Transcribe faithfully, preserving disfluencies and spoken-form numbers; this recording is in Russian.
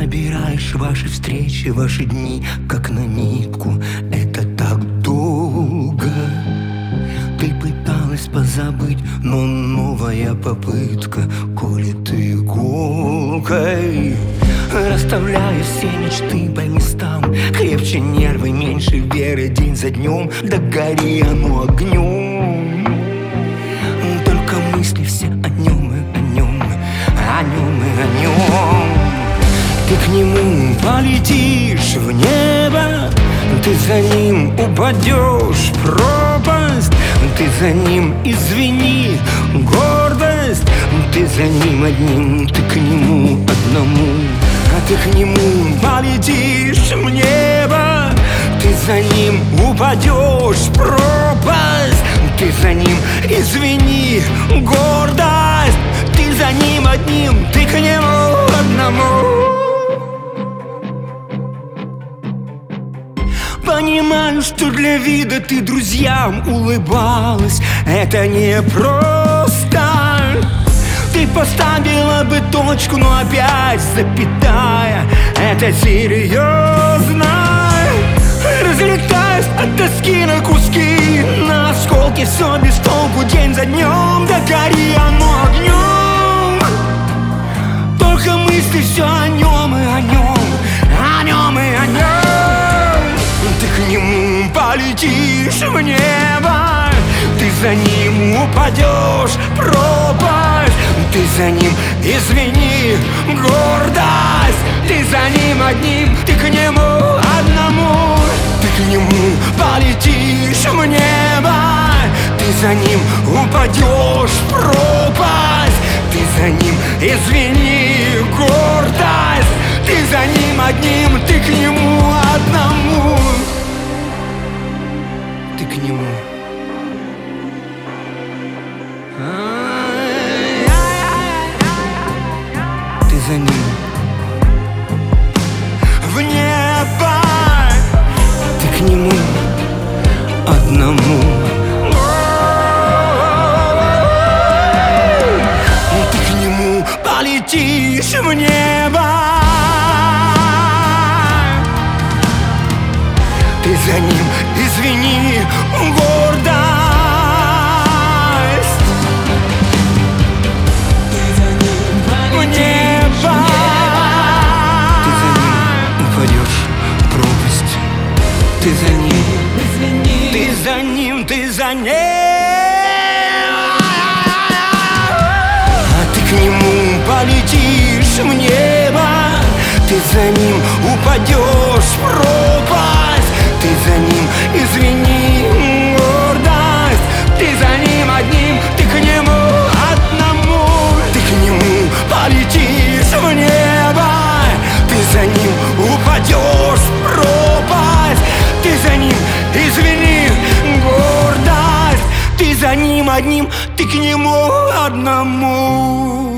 собираешь ваши встречи, ваши дни, как на нитку. Это так долго. Ты пыталась позабыть, но новая попытка колет иголкой, расставляя все мечты по местам. Крепче нервы, меньше веры, день за днем. Да гори оно огнем. Только мысли все о нем и о нем, о нем и о нем. Ты к нему полетишь в небо, ты за ним упадешь в пропасть. Ты за ним, извини, гордость. Ты за ним одним, ты к нему одному. А ты к нему полетишь в небо, ты за ним упадешь в пропасть. Ты за ним, извини, гордость. Ты за ним одним, ты к нему одному. Понимаю, что для вида ты друзьям улыбалась. Это не просто. Ты поставила бы точку, но опять запятая. Это серьезно. Разлетаюсь от тоски на куски, на осколки, все без толку, день за днем. Да гори оно огнем. Только мысли все о нем и о нем, о нем и о нем. Ты к нему полетишь в небо, ты за ним упадешь в пропасть. Ты за ним, извини, гордость. Ты за ним одним, ты к нему одному. Ты к нему полетишь в небо, ты за ним упадешь в пропасть. Ты за ним, извини, гордость. Ты за ним одним, ты к нему одному. Ты к нему. Ты за ним в небо, ты к нему одному. Ты к нему полетишь в небо, ты за ним, извини, гордость. Ты за ним в небо, ты за ним упадешь в пропасть. Ты за ним, извини, ты за ним, ты за ним. А ты к нему полетишь в небо, ты за ним упадешь в пропасть. Ты за ним, извини, гордость. Ты за ним одним, ты к нему одному. Ты к нему полетишь в небо, ты за ним упадешь в пропасть. Ты за ним, извини, гордость. Ты за ним одним, ты к нему одному.